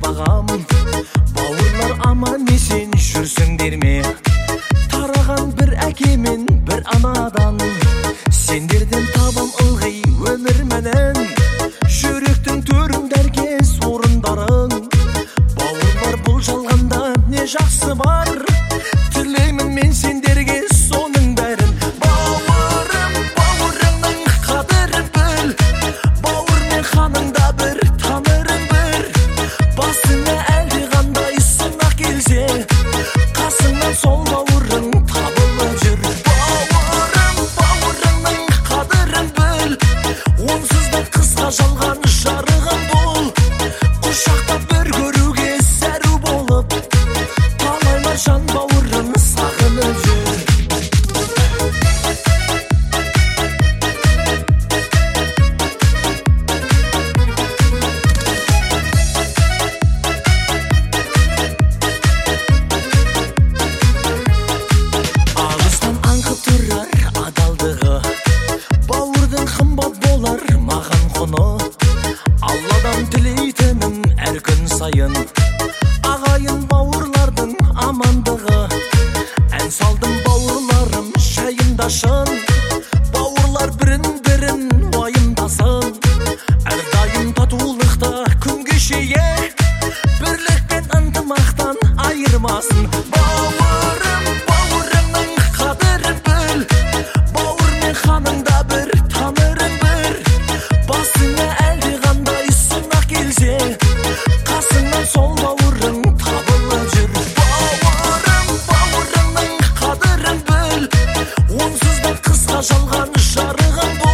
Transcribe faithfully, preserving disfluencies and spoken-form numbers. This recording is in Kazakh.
ағам. Бауырлар аман есен жүрсіңдер ме? Тараған бір әке мен бір анадан, сендерден табам ылғи өмір менен. Жүректің төрінде әркез орындарың. Бауырлар бұл жалғанда не жақсы бар, тілеймін мен сендерге соның бәрін. Бауырым, бауырыңның қадірін біл, бауыр мен ханыңда бір тамырың бір. Басыңа әлде қандай сынақ келсе, қасыңнан сол бауырың табылып жүр. Бауырым, бауырыңның қадірін біл, онсыз да қысқа жалған жарығым бол. Құшақтап бір көруге сәру болып, талайлар жан бауырын сағынып жүр. Алыстан аңқып тұрар адалдығы, бауырдың қымбат болар маған құны. Алладан тілейтінім әр күн сайын, ағайын бауырлардың амандығы. Ән салдым бауырларым жайындашын, бауырлар бірін-бірін уайымдасын. Әрдайым татулықта күн кешейе, бірлік пен ынтымақтан айырмасын. Бауырым, бауырыңның қадірін біл, бауыр мен ханыңда бір тамырың бір. Басыңа әлде қандай сынақ келсе, қасыңнан сол бауырың табылып жүр. Бауырым, бауырыңның қадірін біл, онсыз да қысқа жалған жарығым бол.